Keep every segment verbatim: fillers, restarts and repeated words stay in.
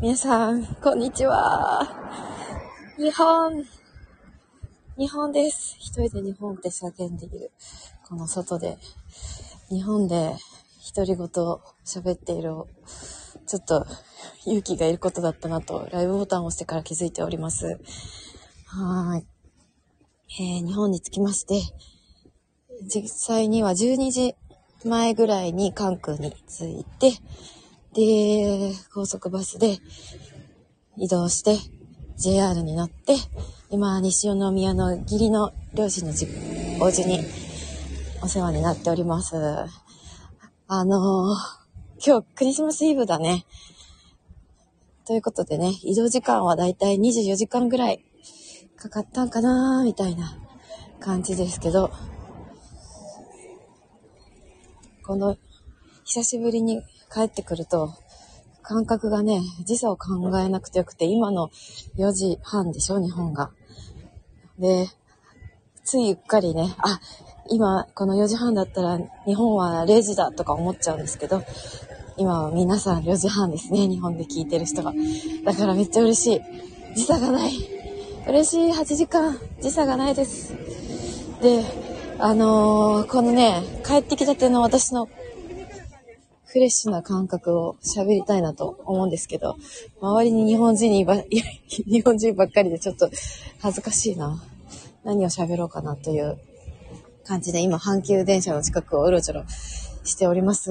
皆さん、こんにちは。日本、日本です。一人で日本って叫んでいる。この外で、日本で独り言喋っている、ちょっと勇気がいることだったなと、ライブボタンを押してから気づいております。はい。えー、日本に着きまして、実際にはじゅうにじまえぐらいに関空に着いて、で、高速バスで移動して、ジェイアール に乗って、今、西宮の義理の両親のお家にお世話になっております。あのー、今日クリスマスイブだね。ということでね、移動時間はだいたいにじゅうよじかんぐらいかかったんかなーみたいな感じですけど、この久しぶりに帰ってくると感覚がね、時差を考えなくてよくて、今のよじはんでしょ、日本が。で、ついうっかりね、あ、今このよじはんだったら日本はれいじだとか思っちゃうんですけど、今は皆さんよじはんですね、日本で聞いてる人が。だからめっちゃ嬉しい。時差がない。嬉しい。はちじかん時差がないです。で、あのー、このね、帰ってきたての私のフレッシュな感覚を喋りたいなと思うんですけど、周りに日本人にば日本人ばっかりでちょっと恥ずかしいな。何を喋ろうかなという感じで、今阪急電車の近くをうろちょろしております。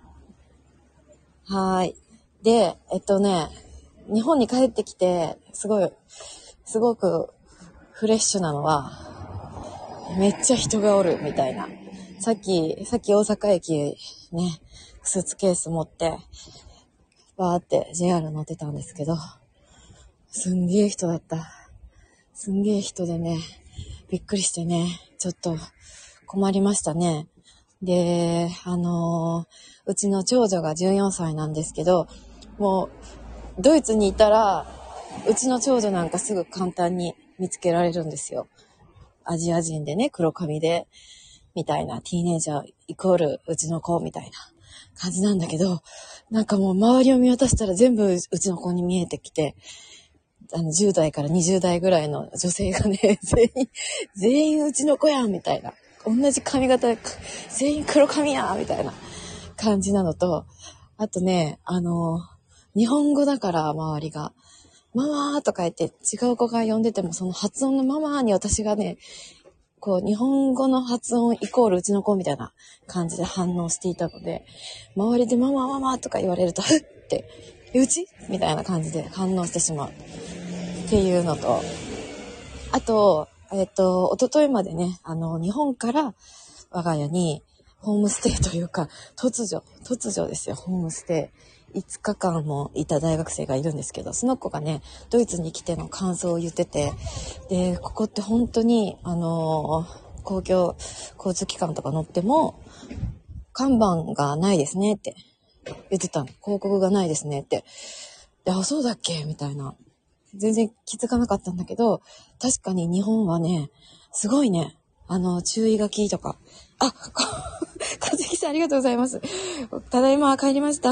はい。で、えっとね、日本に帰ってきてすごいすごくフレッシュなのは、めっちゃ人がおるみたいな。さっきさっき大阪駅ね、スーツケース持ってバーって ジェイアール 乗ってたんですけど、すんげー人だった。すんげー人でね、びっくりしてね、ちょっと困りましたね。で、あのー、うちの長女がじゅうよんさいなんですけど、もうドイツにいたらうちの長女なんかすぐ簡単に見つけられるんですよ。アジア人でね、黒髪でみたいな、ティーネイジャーイコールうちの子みたいな感じなんだけど、なんかもう周りを見渡したら全部うちの子に見えてきて、あのじゅう代からにじゅう代ぐらいの女性がね、全員全員うちの子やんみたいな、同じ髪型全員黒髪やんみたいな感じなのと、あとね、あの日本語だから周りがママーとか言って違う子が呼んでても、その発音のママーに私がね、こう日本語の発音イコールうちの子みたいな感じで反応していたので、周りでママママとか言われるとふってうちみたいな感じで反応してしまうっていうのと、あとえっと一昨日までね、あの日本から我が家にホームステイというか、突如突如ですよ、ホームステイいつかかんもいた大学生がいるんですけど、その子がね、ドイツに来ての感想を言ってて、で、ここって本当に、あのー、公共交通機関とか乗っても、看板がないですねって言ってたの。広告がないですねって。で、あ、そうだっけみたいな。全然気づかなかったんだけど、確かに日本はね、すごいね、あの、注意書きとか。あ、かずきさんありがとうございます。ただいま帰りました。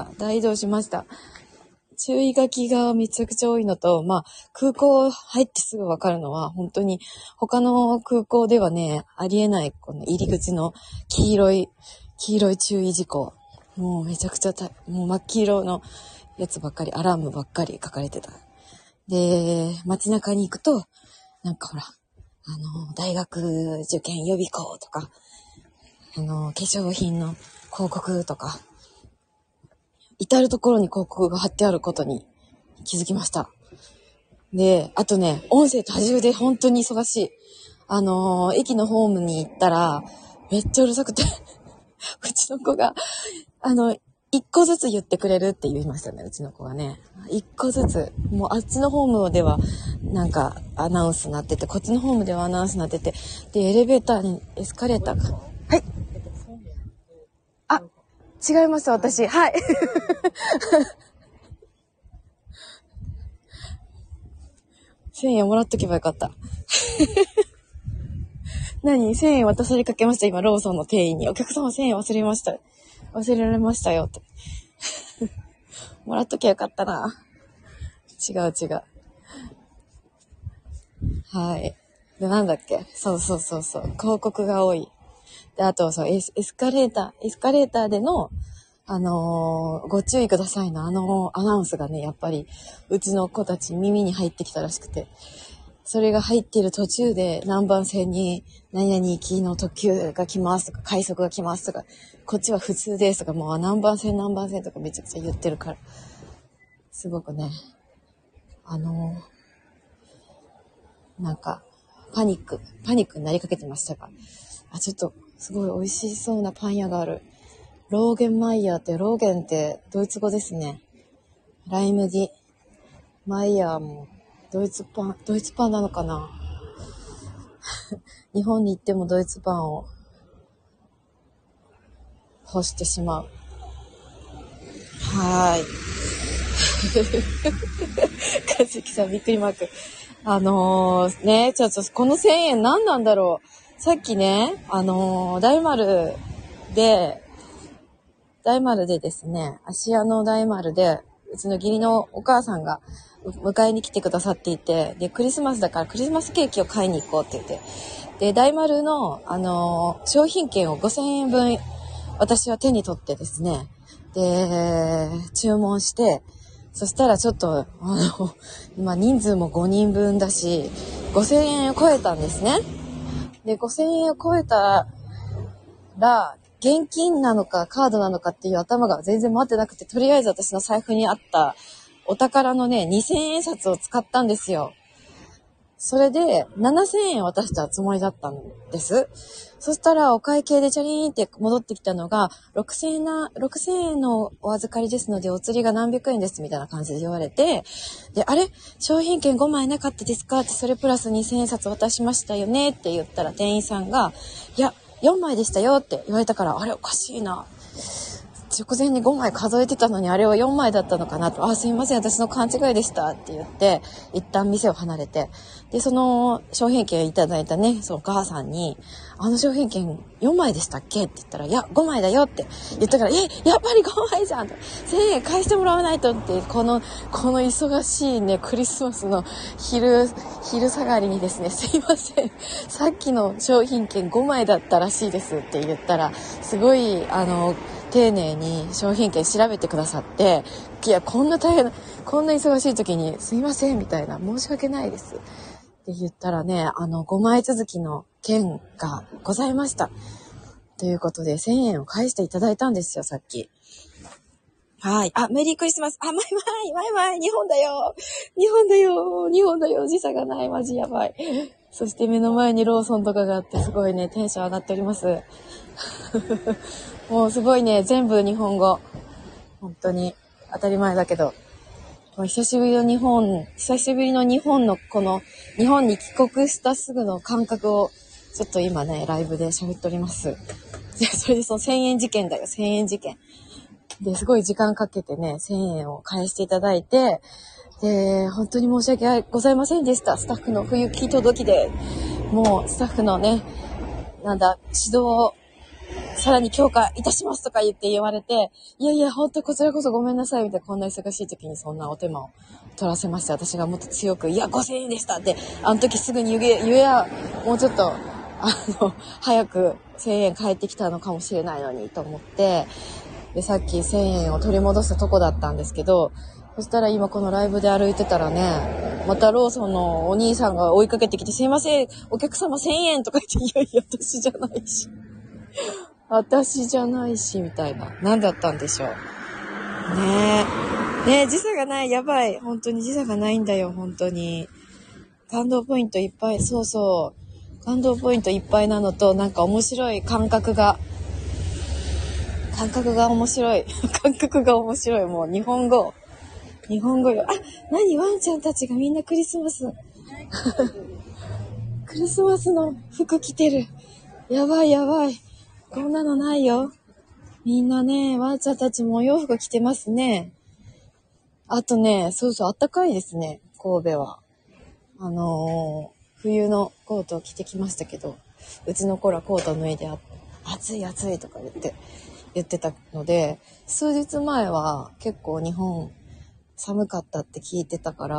大移動しました。注意書きがめちゃくちゃ多いのと、まあ、空港入ってすぐわかるのは、本当に他の空港ではね、ありえない、この入り口の黄色い、黄色い注意事項。もうめちゃくちゃた、もう真っ黄色のやつばっかり、アラームばっかり書かれてた。で、街中に行くと、なんかほら、あの、大学受験予備校とか、あの、化粧品の広告とか、至るところに広告が貼ってあることに気づきました。で、あとね、音声多重で本当に忙しい。あのー、駅のホームに行ったら、めっちゃうるさくて、うちの子が、あの、一個ずつ言ってくれるって言いましたね、うちの子がね。一個ずつ。もうあっちのホームでは、なんかアナウンスなってて、こっちのホームではアナウンスなってて、で、エレベーターに、エスカレーターが、はい。あ、違います、私。はい。せんえんもらっとけばよかった。何 ?せんえん渡されかけました、今、ローソンの店員に。お客様せんえん忘れました。忘れられましたよって。 もらっときゃよかったな。違う違う。はい。で、なんだっけ、そうそうそうそう。広告が多い。で、あと、そう、エス、エスカレーター、エスカレーターでの、あのー、ご注意くださいの、あのアナウンスがね、やっぱり、うちの子たち耳に入ってきたらしくて、それが入っている途中で何番線に何々行きの特急が来ますとか、快速が来ますとか、こっちは普通ですとか、もう何番線何番線とかめちゃくちゃ言ってるから、すごくね、あのー、なんか、パニック、パニックになりかけてましたが、あ、ちょっと、すごい美味しそうなパン屋がある。ローゲンマイヤーって、ローゲンってドイツ語ですね。ライ麦。マイヤーもドイツパン、ドイツパンなのかな日本に行ってもドイツパンを欲してしまう。はーい。かずきさんびっくりマーク。あのー、ね、ちょっとこのせんえん何なんだろう。さっきね、あのー、大丸で、大丸でですね、芦屋の大丸で、うちの義理のお母さんが迎えに来てくださっていて、で、クリスマスだからクリスマスケーキを買いに行こうって言って、で、大丸の、あのー、商品券をごせんえんぶん、私は手に取ってですね、で、注文して、そしたらちょっと、あの、今人数もごにんぶんだし、ごせんえんを超えたんですね。で、ごせんえんを超えたら、現金なのかカードなのかっていう頭が全然回ってなくて、とりあえず私の財布にあったお宝のね、にせんえん札を使ったんですよ。それでななせんえん渡したつもりだったんです。そしたらお会計でチャリーンって戻ってきたのが、ろくせんえんな、ろくせんえんのお預かりですのでお釣りが何百円ですみたいな感じで言われて、で、あれ商品券ごまいなかったですかって、それプラスにせんえん札渡しましたよねって言ったら、店員さんが、いや、よんまいでしたよって言われたから、あれおかしいな。直前にごまい数えてたのにあれはよんまいだったのかなと。あ、すいません、私の勘違いでしたって言って、一旦店を離れて、で、その商品券いただいたね、そのお母さんに、あの商品券よんまいでしたっけって言ったら、いや、ごまいだよって言ったから、え、やっぱりごまいじゃんと。せんえん返してもらわないとって、この、この忙しいね、クリスマスの昼、昼下がりにですね、すいません、さっきの商品券ごまいだったらしいですって言ったら、すごい、あの、丁寧に商品券調べてくださって、いや、こんな大変な、こんな忙しい時にすいませんみたいな、申し訳ないですって言ったらね、あのごまい続きの券がございましたということで、せんえんを返していただいたんですよ、さっき。はい。あ、メリークリスマス。あ、マイマイ、マイマイ、日本だよ。日本だよ。日本だよ。時差がない。マジやばい。そして目の前にローソンとかがあって、すごいね、テンション上がっております。もうすごいね、全部日本語。本当に当たり前だけど。もう久しぶりの日本、久しぶりの日本のこの、日本に帰国したすぐの感覚を、ちょっと今ね、ライブで喋っております。で、それでそのせんえん事件だよ、せんえん事件。で、すごい時間かけてね、せんえんを返していただいて、で、本当に申し訳ございませんでした。スタッフの不行き届きで、もうスタッフのね、なんだ、指導をさらに強化いたしますとか言って言われて、いやいや、本当こちらこそごめんなさいみたいな、こんな忙しい時にそんなお手間を取らせまして、私がもっと強く、いや、ごせんえんでしたって、あの時すぐに言え、言えや、もうちょっと、あの、早くせんえん返ってきたのかもしれないのにと思って、で、さっきせんえんを取り戻したとこだったんですけど、そしたら今このライブで歩いてたらね、またローソンのお兄さんが追いかけてきて、すいません、お客様せんえんとか言って、いやいや、私じゃないし。私じゃないし、みたいな。何だったんでしょう。ねえ。ねえ、時差がない。やばい。本当に時差がないんだよ、本当に。感動ポイントいっぱい。そうそう。感動ポイントいっぱいなのと、なんか面白い感覚が、感覚が面白い。感覚が面白い。もう日本語。日本語よ。あ、何ワンちゃんたちがみんなクリスマス。クリスマスの服着てる。やばいやばい。こんなのないよ。みんなね、ワンちゃんたちもお洋服着てますね。あとね、そうそう、あったかいですね、神戸は。あのー、冬のコートを着てきましたけど、うちの子らコート脱いで、暑い暑いとか言って、言ってたので、数日前は結構日本寒かったって聞いてたから、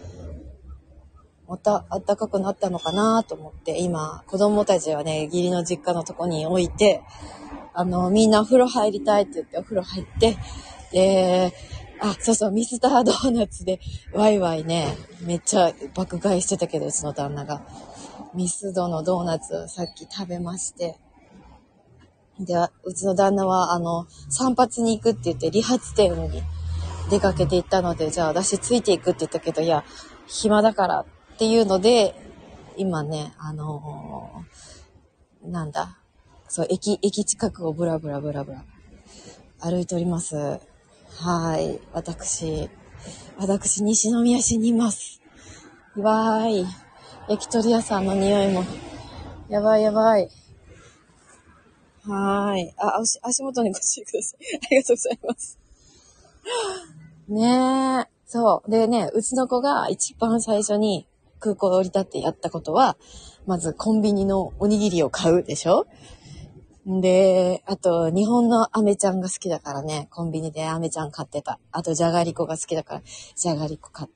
また暖かくなったのかなと思って、今、子供たちはね、義理の実家のとこに置いて、あの、みんなお風呂入りたいって言ってお風呂入って、で、あ、そうそう、ミスタードーナツでワイワイね、めっちゃ爆買いしてたけど、うちの旦那が。ミスドのドーナツをさっき食べまして。で、うちの旦那は、あの、散髪に行くって言って理髪店に出かけて行ったので、じゃあ私ついていくって言ったけど、いや、暇だからっていうので、今ね、あのー、なんだ、そう、駅、駅近くをブラブラブラブラ歩いております。はい。私、私、西宮市にいます。わーい。焼き鳥屋さんの匂いも、やばいやばい。はーい。あ、足、足元にご注意ください。ありがとうございます。ねえ。そう。でね、うちの子が一番最初に空港降り立ってやったことは、まずコンビニのおにぎりを買うでしょ？で、あと、日本のアメちゃんが好きだからね、コンビニでアメちゃん買ってた。あと、じゃがりこが好きだから、じゃがりこ買って、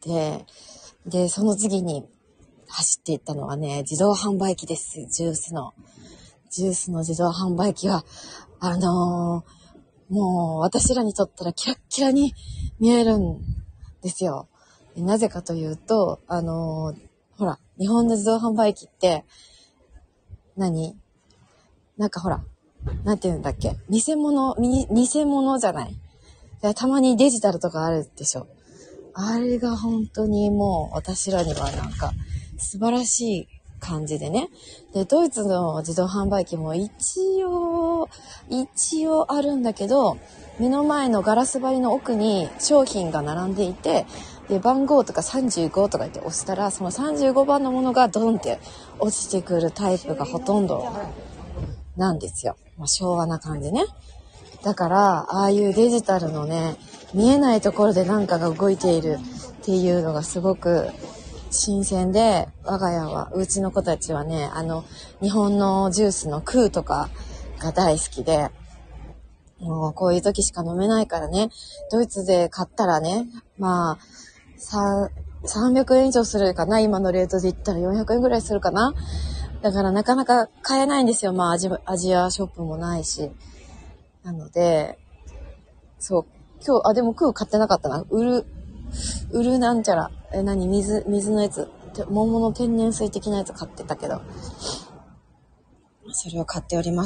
で、その次に走っていったのはね、自動販売機です。ジュースの。ジュースの自動販売機は、あのー、もう私らにとったらキラッキラに見えるんですよ。なぜかというと、あのー、ほら、日本の自動販売機って、何？なんかほら、なんて言うんだっけ？偽物、偽物じゃない。たまにデジタルとかあるでしょ。あれが本当にもう私らにはなんか素晴らしい感じでね。で、ドイツの自動販売機も一応、一応あるんだけど、目の前のガラス張りの奥に商品が並んでいて、で、番号とかさんじゅうごとか言って押したら、そのさんじゅうごばんのものがドンって落ちてくるタイプがほとんどなんですよ。まあ、昭和な感じね。だから、ああいうデジタルのね、見えないところで何かが動いているっていうのがすごく新鮮で、我が家は、うちの子たちはね、あの、日本のジュースのクーとかが大好きで、もうこういう時しか飲めないからね、ドイツで買ったらね、まあ、さ、さんびゃくえん以上するかな、今のレートで言ったらよんひゃくえんぐらいするかな。だからなかなか買えないんですよ。まあアジ、アジアショップもないし。なので、そう、今日、あ、でもクー買ってなかったな。売る、売るなんちゃら。え、何水、水のやつ。桃の天然水的なやつ買ってたけど。それを買っております。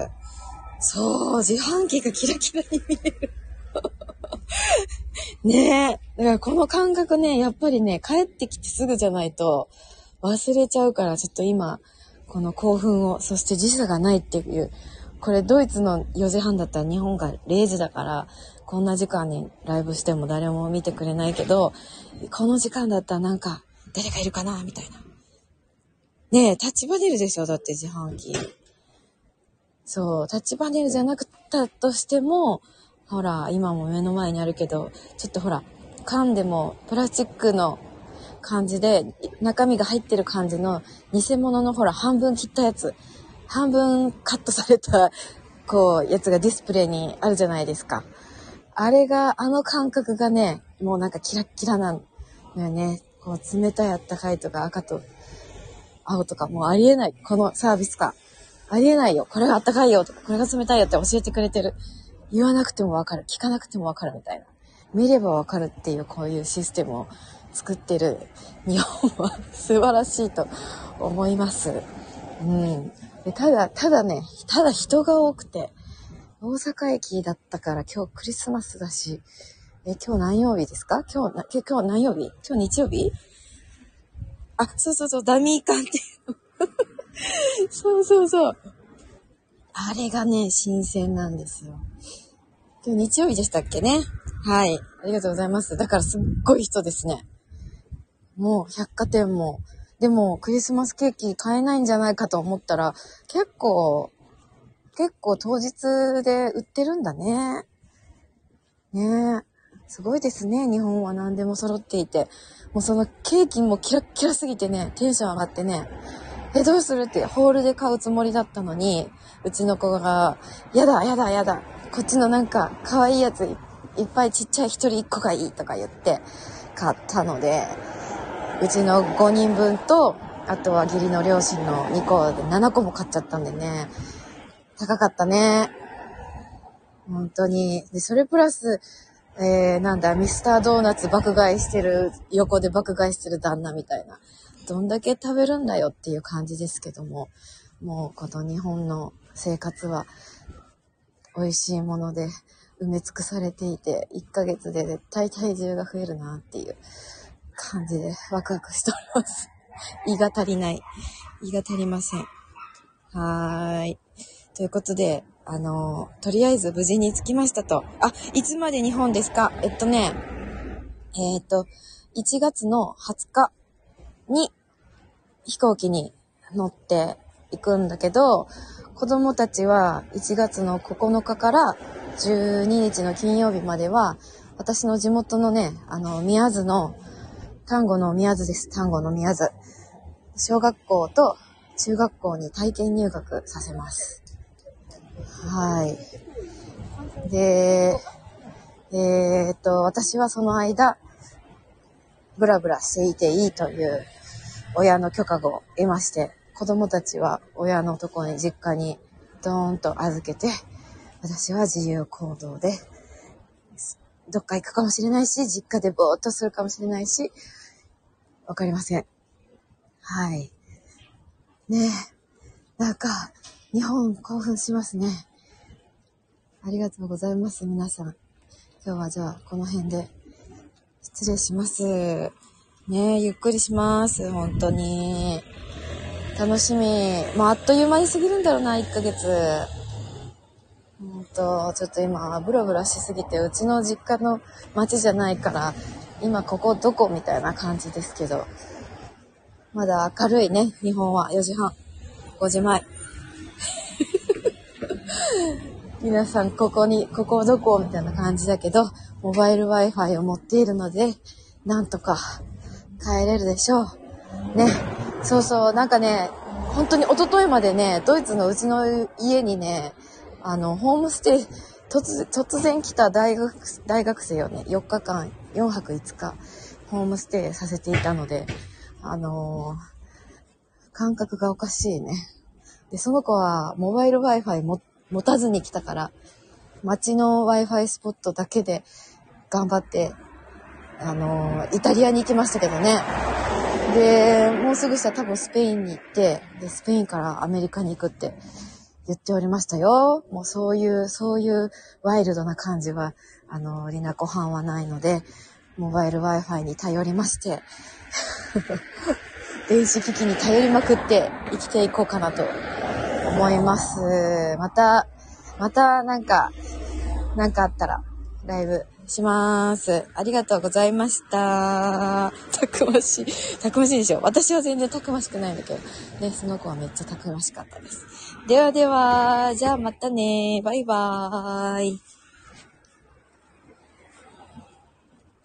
そう、自販機がキラキラに見える。ねえ。だからこの感覚ね、やっぱりね、帰ってきてすぐじゃないと忘れちゃうから、ちょっと今、この興奮を、そして時差がないっていう、これドイツのよじはんだったら日本がれいじだから、こんな時間にライブしても誰も見てくれないけど、この時間だったらなんか、誰かいるかなみたいな。ねえ、タッチパネルでしょ？だって自販機。そう、タッチパネルじゃなくったとしても、ほら、今も目の前にあるけど、ちょっとほら、缶でもプラスチックの感じで、中身が入ってる感じの偽物のほら、半分切ったやつ、半分カットされた、こう、やつがディスプレイにあるじゃないですか。あれが、あの感覚がね、もうなんかキラッキラなのよね。こう、冷たいあったかいとか赤と青とかもうありえない。このサービスか。ありえないよ。これがあったかいよとか、これが冷たいよって教えてくれてる。言わなくてもわかる。聞かなくてもわかるみたいな。見ればわかるっていうこういうシステムを作ってる日本は素晴らしいと思います。うん。でただ、ただね、ただ人が多くて、大阪駅だったから今日クリスマスだし、え、今日何曜日ですか？今日、な今日何曜日？今日日曜日？あ、そうそうそう、ダミー感っていう。そうそうそう。あれがね、新鮮なんですよ。今日日曜日でしたっけね。はい。ありがとうございます。だからすっごい人ですね。もう百貨店も。でもクリスマスケーキ買えないんじゃないかと思ったら、結構、結構当日で売ってるんだね。ねえ。すごいですね。日本は何でも揃っていて。もうそのケーキもキラッキラすぎてね、テンション上がってね。え、どうするってホールで買うつもりだったのに、うちの子が、やだ、やだ、やだ。こっちのなんか可愛いやついっぱいちっちゃい一人一個がいいとか言って買ったので、うちのごにんぶんと、あとは義理の両親のにこでななこも買っちゃったんでね。高かったね。本当に。で、それプラス、えー、なんだ、ミスタードーナツ爆買いしてる、横で爆買いしてる旦那みたいな。どんだけ食べるんだよっていう感じですけども、もうこの日本の生活は美味しいもので埋め尽くされていて、いっかげつで絶対体重が増えるなっていう感じでワクワクしております。胃が足りない。胃が足りません。はーい。ということで、あの、とりあえず無事に着きましたと。あ、いつまで日本ですか？えっとね、えっと、いちがつのはつかに飛行機に乗っていくんだけど、子供たちはいちがつのここのかからじゅうににちの金曜日までは、私の地元のね、あの、宮津の、丹後の宮津です。丹後の宮津。小学校と中学校に体験入学させます。はい。で、えー、っと、私はその間、ブラブラしていていいという親の許可を得まして、子供たちは親のところに実家にドーンと預けて、私は自由行動で、どっか行くかもしれないし、実家でぼーっとするかもしれないし、わかりません。はい。ねえ、なんか、日本興奮しますね。ありがとうございます、皆さん。今日はじゃあ、この辺で失礼します。ねえ、ゆっくりします。本当に。楽しみ。まあ、あっという間に過ぎるんだろうな、いっかげつ。ほんと、ちょっと今、ブラブラしすぎて、うちの実家の町じゃないから、今ここどこみたいな感じですけど、まだ明るいね、日本はよじはん、ごじまえ。皆さん、ここに、ここどこみたいな感じだけど、モバイル Wi-Fi を持っているので、なんとか帰れるでしょう。ね。そうそう、なんかね、本当に一昨日までね、ドイツのうちの家にね、あの、ホームステイ、突、突然来た大学、大学生をね、よっかかん、よんはくいつか、ホームステイさせていたので、あのー、感覚がおかしいね。で、その子は、モバイル Wi-Fi も持たずに来たから、街の Wi-Fi スポットだけで頑張って、あのー、イタリアに行きましたけどね。で、もうすぐしたら多分スペインに行って、で、スペインからアメリカに行くって言っておりましたよ。もうそういう、そういうワイルドな感じは、あのー、リナコハンはないので、モバイル Wi-Fi に頼りまして、電子機器に頼りまくって生きていこうかなと思います。また、またなんか、なんかあったらライブします。ありがとうございました。たくましい。たくましいでしょ。私は全然たくましくないんだけど。ね、その子はめっちゃたくましかったです。ではでは、じゃあまたね。バイバーイ。